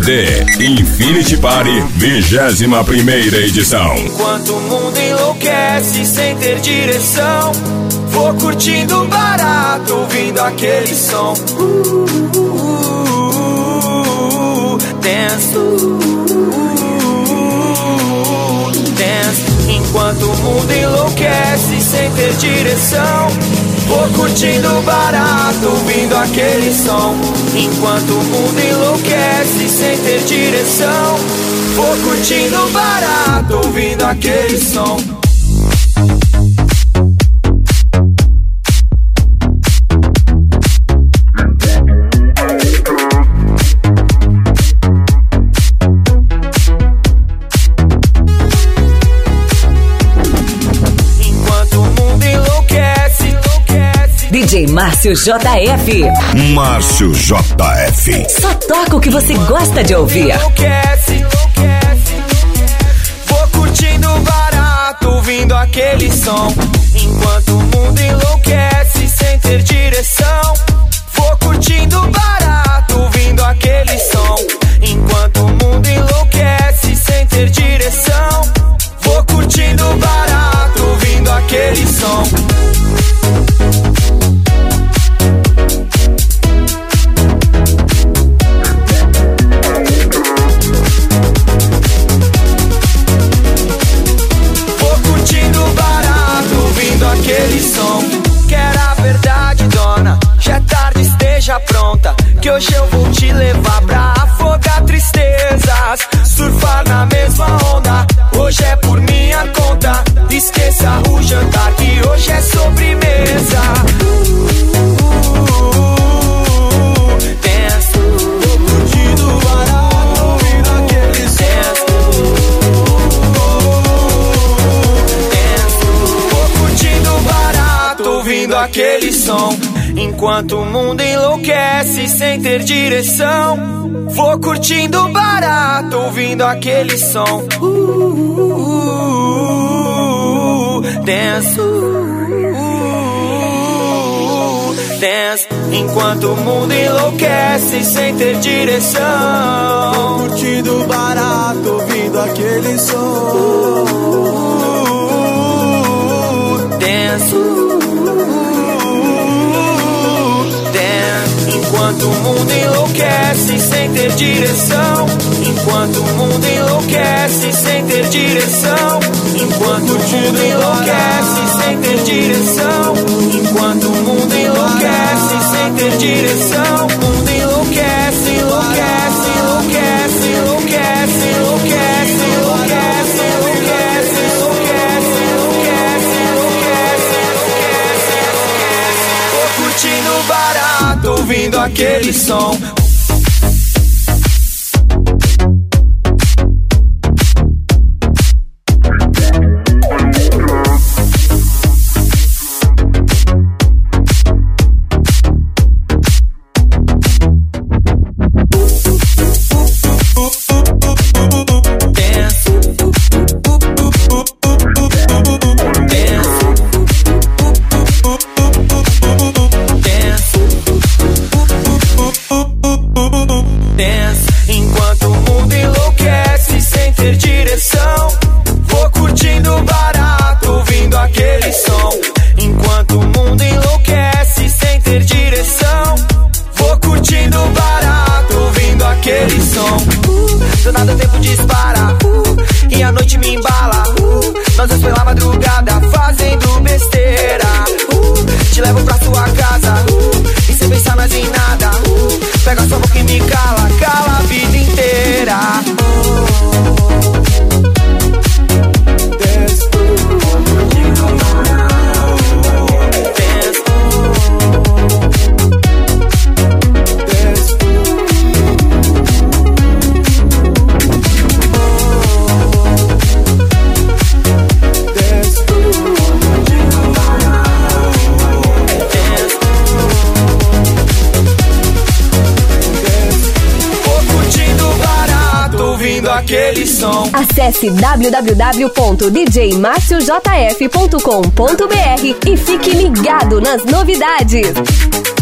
DVD Infinity Party 21ª edição. Enquanto o mundo enlouquece sem ter direção, vou curtindo barato, ouvindo aquele som. Dance, dance. Enquanto o mundo enlouquece sem ter direção, vou curtindo barato, ouvindo aquele som. Enquanto o mundo enlouquece sem ter direção, vou curtindo barato, ouvindo aquele som. DJ Márcio JF. Márcio JF. Só toca o que você gosta de ouvir. Enlouquece, vou curtindo barato, ouvindo aquele som. Enquanto o mundo enlouquece sem ter direção, vou curtindo barato, ouvindo aquele som. Enquanto o mundo enlouquece sem ter direção, vou curtindo barato, ouvindo aquele som. Aquele som, quer a verdade, dona? Já é tarde, esteja pronta, que hoje eu vou te levar pra afogar tristezas, surfar na mesma onda. Hoje é por minha conta, esqueça o jantar, que hoje é sobremesa. Dance, vou curtindo barato, ouvindo aquele ouvindo aquele som. Enquanto o mundo enlouquece sem ter direção, vou curtindo barato, ouvindo aquele som. Dance, dance. Enquanto o mundo enlouquece sem ter direção, vou curtindo barato, ouvindo aquele som. Dance. Enquanto o mundo enlouquece sem ter direção, enquanto o mundo enlouquece sem ter direção, enquanto o mundo enlouquece sem ter direção, enquanto o mundo enlouquece sem ter direção, o mundo enlouquece, enlouquece, enlouquece, enlouquece, enlouquece, enlouquece, enlouquece, enlouquece, enlouquece, enlouquece, enlouquece. Tô curtindo barato, ouvindo aquele som. Enquanto o mundo enlouquece sem ter direção, vou curtindo barato, ouvindo aquele som. Enquanto o mundo enlouquece sem ter direção, vou curtindo barato, ouvindo aquele som. Do nada o tempo dispara, e a noite me embala. Nós dois pela madrugada fazendo besteira. Te levo pra sua casa, e sem pensar mais em nada. Pega sua boca e me cala, cala a vida inteira. Aquele som. Acesse www.djmarciojf.com.br e fique ligado nas novidades.